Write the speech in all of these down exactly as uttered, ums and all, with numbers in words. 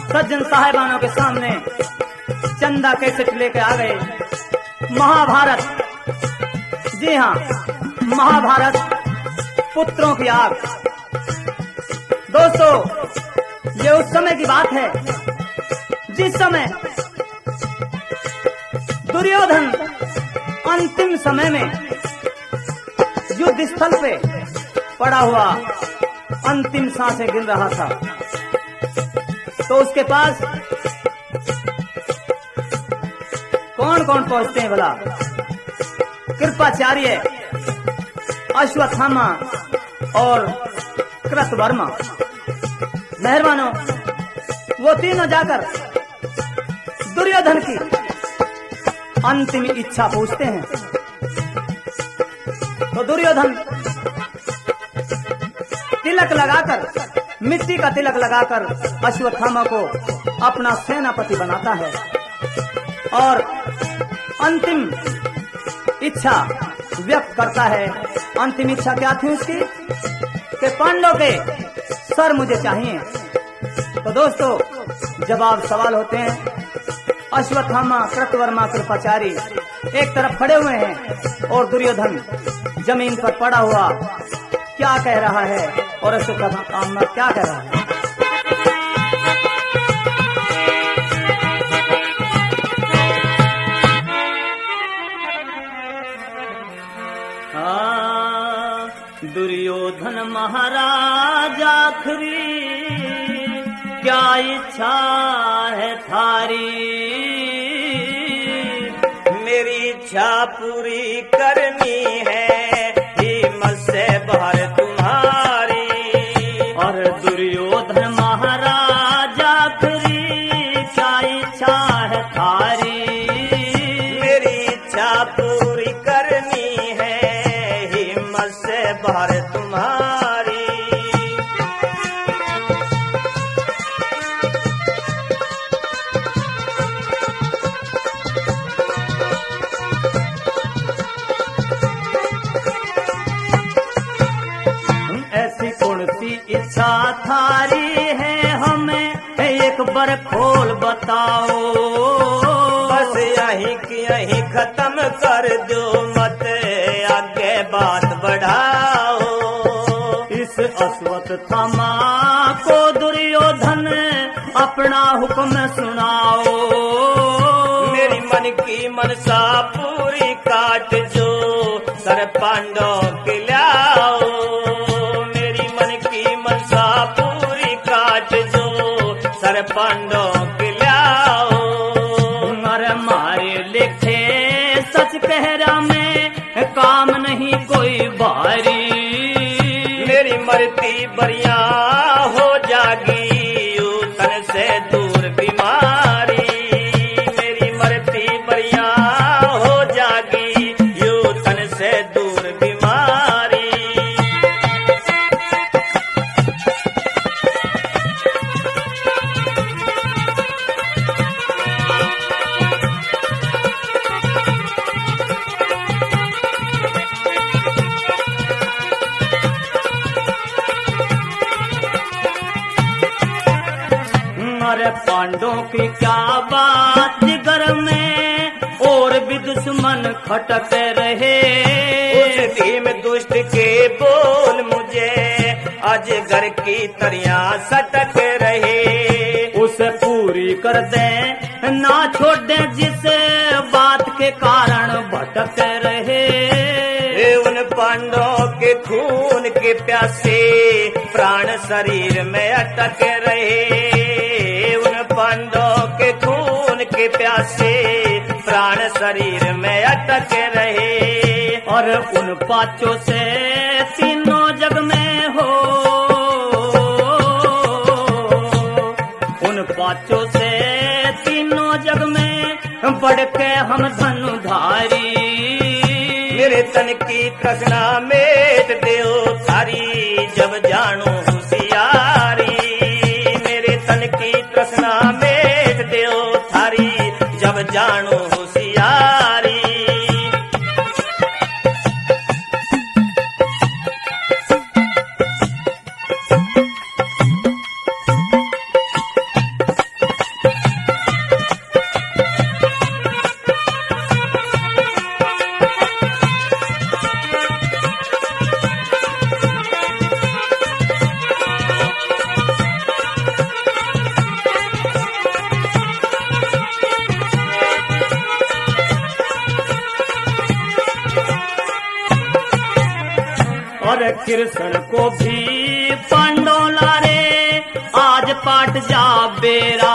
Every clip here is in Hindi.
सज्जन साहेबानों के सामने चंदा कैसेट लेके आ गए। महाभारत, जी हाँ, महाभारत पुत्रों की आग। दोस्तों, ये उस समय की बात है जिस समय दुर्योधन अंतिम समय में युद्ध स्थल पे पड़ा हुआ अंतिम सांसें गिन रहा था। तो उसके पास कौन कौन पहुंचते हैं भला? कृपाचार्य, अश्वत्थामा और कृतवर्मा। मेहरबानों, वो तीनों जाकर दुर्योधन की अंतिम इच्छा पूछते हैं। तो दुर्योधन तिलक लगाकर, मिट्टी का तिलक लगाकर अश्वत्थामा को अपना सेनापति बनाता है और अंतिम इच्छा व्यक्त करता है। अंतिम इच्छा क्या थी उसकी? कि पांडव के सर मुझे चाहिए। तो दोस्तों, जवाब सवाल होते हैं। अश्वत्थामा, कृतवर्मा, कृपाचारी एक तरफ खड़े हुए हैं और दुर्योधन जमीन पर पड़ा हुआ क्या कह रहा है और अश्वत्थामा क्या कह रहा है? दुर्योधन महाराज आखिरी क्या इच्छा है थारी? मेरी इच्छा पूरी करनी है, हिम्मत से बाहर तुम्हारी। और दुर्योधन महाराज आखिरी क्या इच्छा है थारी? मेरी इच्छा पूरी करनी है, हिम्मत से बाहर तुम्हारी। ऐसी कौन सी इच्छा थारी है, हमें एक बार खोल बताओ। बस यहीं की यहीं खत्म कर दो, मत आगे बात बढ़ाओ। इस अश्वत्थामा को दुर्योधन अपना हुक्म सुनाओ। मेरी मन की मनसा पूरी काट जो, सर पांडव के लाओ। मेरी मन की मनसा पूरी काट जो, सर पांडव के लाओ। अरे मारे लिखे सच कहरा में काम नहीं कोई भारी। मेरी मरती बरिया हो जागी, यू तन से दूर बीमारी। मेरी मरती बरिया हो जागी, यू तन से दूर बीमारी। अरे पांडवों की क्या बात जिगर में, और भी दुश्मन खटक रहे। उस धीम दुष्ट के बोल मुझे अजगर की तरिया सटक रहे। उसे पूरी कर दे, ना छोड़ दे जिस बात के कारण भटक रहे। उन पांडवों के खून के प्यासे प्राण शरीर में अटक रहे। उन पांडवों के खून के प्यासे प्राण शरीर में अटक रहे। और उन पांचों से तीनों जग में हो, उन पांचों से तीनों जग में बढ़ के हम धनुधारी। मेरे तन की तृष्णा मेट देओ थारी, जब जानो होशियारी। मेरे तन की तृष्णा मेट देओ थारी, जब जानो होशियारी। और कृष्ण को भी पांडोला रे आज पाट जा बेरा।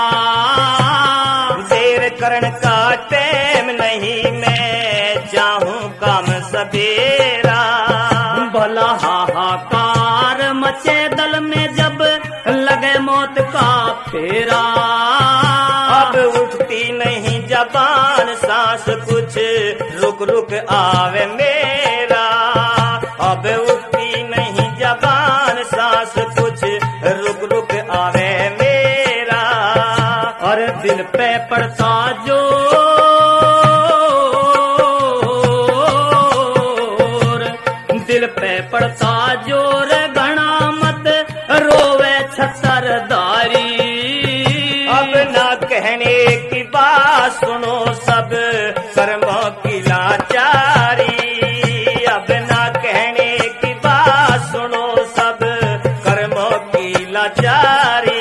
देर करण का टेम नहीं, मैं चाहूं काम सवेरा। भला हाहाकार मचे दल में जब लगे मौत का फेरा। अब उठती नहीं जबान सांस, कुछ रुक रुक आवे मेरा। अब उठती नहीं जबान सांस, कुछ रुक रुक आवे मेरा। और दिल पे पड़ता जो दिल पे पड़ता जोर घना मत रोवे छतरदारी। अब ना कहने की बात सुनो सब कर्मों की लाचारी। अब ना कहने की बात सुनो सब कर्मों की लाचारी।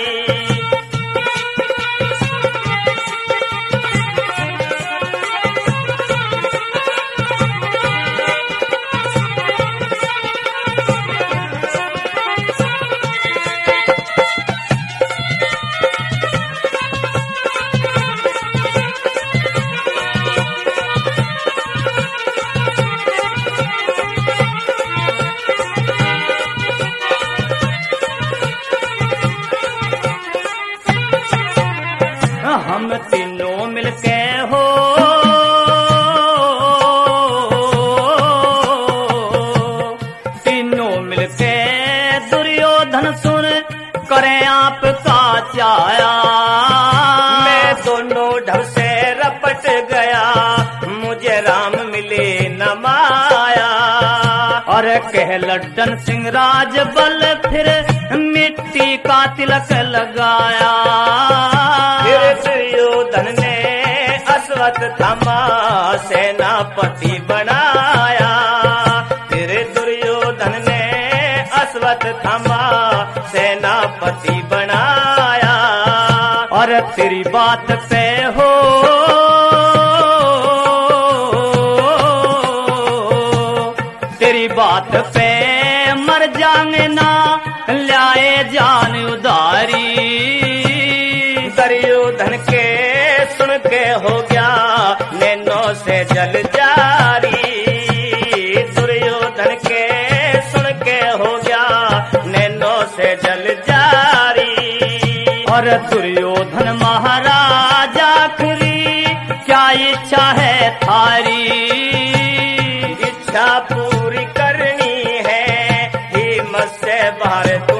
हम तीनों मिलके हो तीनों मिलके दुर्योधन सुन करें आपका चाया। मैं दोनों ढब से रपट गया, मुझे राम मिले न माया। और कह लड्डन सिंह राज बल फिर मिट्टी का तिलक लगाया। फिर दुर्योधन ने अश्वत्थ थामा सेनापति बनाया। फिर दुर्योधन ने अश्वत्थ थामा सेनापति बनाया। और तेरी बात पे हो तेरी बात पे मर जाने ना लाए जान उदारी। दुर्योधन के सुन के हो गया नैनों से जल जारी। दुर्योधन के सुन के हो गया नैनों से जल जारी। और दुर्योधन महाराज आखिरी क्या इच्छा है थारी। इच्छा पूरी करनी है, हिम्मत से बाहर